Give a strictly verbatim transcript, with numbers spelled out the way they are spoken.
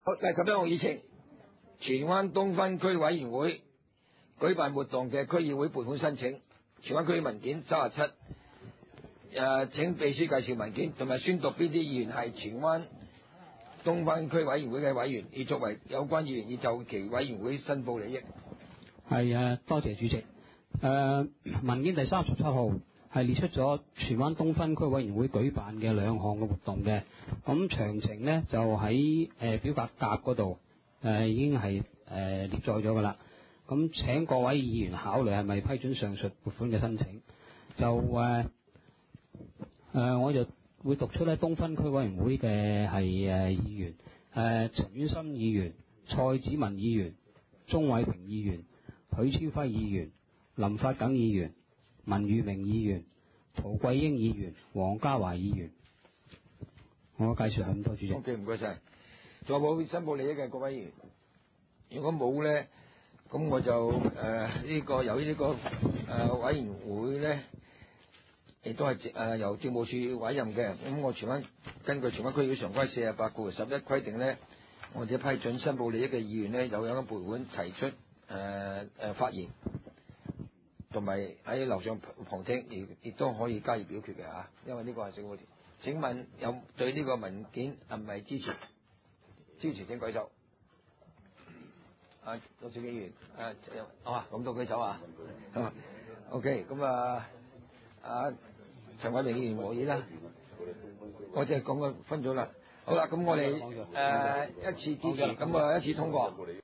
好，第十一項議程，荃灣東分區委員會舉辦活動嘅區議會撥款申請，荃灣區文件三十七。誒，請秘書介紹文件，同埋宣讀邊啲議員係荃灣東分區委員會嘅委員，而作為有關議員要就其委員會申報利益。 係啊，多謝主席。誒、呃，文件第三十七號係列出咗荃灣東分區委員會舉辦嘅兩項嘅活動嘅，咁詳情呢，就喺誒、呃、表格夾嗰度誒已經係誒、呃、列載咗㗎啦。咁請各位議員考慮係咪批准上述撥款嘅申請。就誒。呃誒、呃，我就會讀出咧東分區委員會嘅係誒議員，誒、呃、陳婉心議員、蔡子文議員、鍾偉平議員、許超輝議員、林發耿議員、文裕明議員、陶桂英議員、黃家華議員。我介紹係咁多，主席。 O.K. 唔該晒。仲有冇申報利益嘅各位議員？如果冇咧，咁我就誒呢、呃這個由於呢、這個誒、呃、委員會咧。亦都係誒由政務處委任嘅，咁我荃灣根據荃灣區議會常規四十八括十一規定呢，我哋批准申報利益嘅議員呢，有有撥款提出誒誒、呃呃、發言，同埋喺樓上旁聽，亦亦都可以加以表決嘅嚇，因為呢個係政務條。請問有對呢個文件係咪支持？支持請舉手。啊，多謝議員，啊，啊咁多舉手啊。OK， 咁啊啊。陳偉明議員和議啦，我即係講個分咗啦。好啦，咁我哋誒、呃、一次支持，咁啊一次通過。